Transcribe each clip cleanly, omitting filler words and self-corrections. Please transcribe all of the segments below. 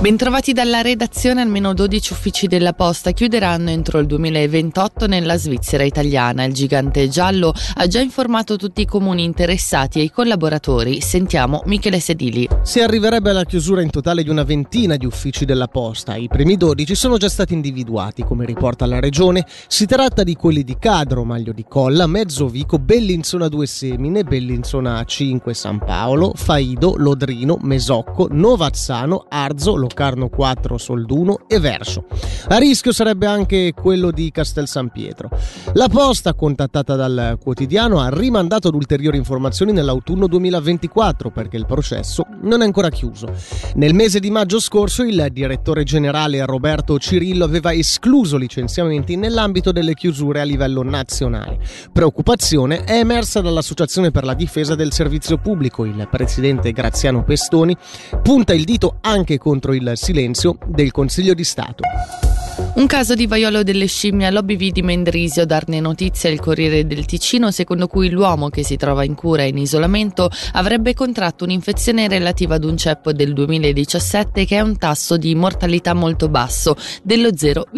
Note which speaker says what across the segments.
Speaker 1: Bentrovati dalla redazione. Almeno 12 uffici della Posta chiuderanno entro il 2028 nella Svizzera italiana. Il gigante giallo ha già informato tutti i comuni interessati e i collaboratori. Sentiamo Michele Sedili.
Speaker 2: Si arriverebbe alla chiusura in totale di una ventina di uffici della Posta. I primi 12 sono già stati individuati, come riporta la Regione. Si tratta di quelli di Cadro, Maglio di Colla, Mezzovico, Bellinzona 2 Semine, Bellinzona 5 San Paolo, Faido, Lodrino, Mesocco, Novazzano, Arzo, Locarno 4 Solduno e Verso. A rischio sarebbe anche quello di Castel San Pietro. La Posta, contattata dal quotidiano, ha rimandato ad ulteriori informazioni nell'autunno 2024 perché il processo non è ancora chiuso. Nel mese di maggio scorso il direttore generale Roberto Cirillo aveva escluso licenziamenti nell'ambito delle chiusure a livello nazionale. Preoccupazione è emersa dall'Associazione per la difesa del servizio pubblico. Il presidente Graziano Pestoni punta il dito anche contro il silenzio del Consiglio di Stato.
Speaker 1: Un caso di vaiolo delle scimmie all'OBV di Mendrisio. Darne notizia il Corriere del Ticino, secondo cui l'uomo, che si trova in cura e in isolamento, avrebbe contratto un'infezione relativa ad un ceppo del 2017 che ha un tasso di mortalità molto basso, dello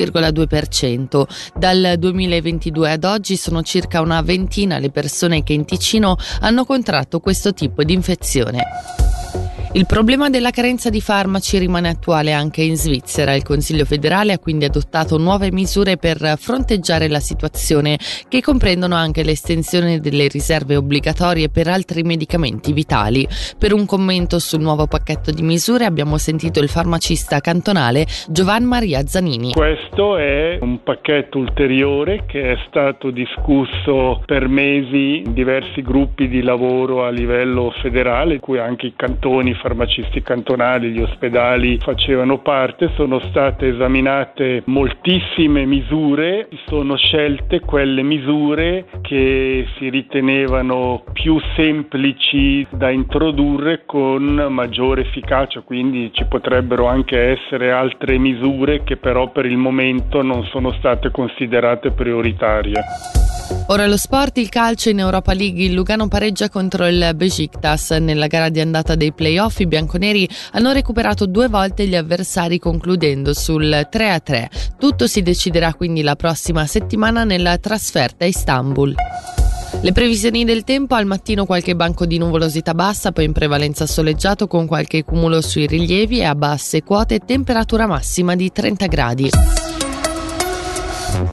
Speaker 1: 0,2%. Dal 2022 ad oggi sono circa una ventina le persone che in Ticino hanno contratto questo tipo di infezione. Il problema della carenza di farmaci rimane attuale anche in Svizzera. Il Consiglio federale ha quindi adottato nuove misure per fronteggiare la situazione, che comprendono anche l'estensione delle riserve obbligatorie per altri medicamenti vitali. Per un commento sul nuovo pacchetto di misure abbiamo sentito il farmacista cantonale Giovan Maria Zanini.
Speaker 3: Questo è un pacchetto ulteriore che è stato discusso per mesi in diversi gruppi di lavoro a livello federale, in cui anche i cantoni, farmacisti cantonali, gli ospedali facevano parte. Sono state esaminate moltissime misure, si sono scelte quelle misure che si ritenevano più semplici da introdurre con maggiore efficacia, quindi ci potrebbero anche essere altre misure che però per il momento non sono state considerate prioritarie.
Speaker 1: Ora lo sport, il calcio. In Europa League il Lugano pareggia contro il Beşiktaş. Nella gara di andata dei play-off i bianconeri hanno recuperato 2 volte gli avversari, concludendo sul 3-3. Tutto si deciderà quindi la prossima settimana nella trasferta a Istanbul. Le previsioni del tempo: al mattino qualche banco di nuvolosità bassa, poi in prevalenza soleggiato con qualche cumulo sui rilievi e a basse quote temperatura massima di 30 gradi.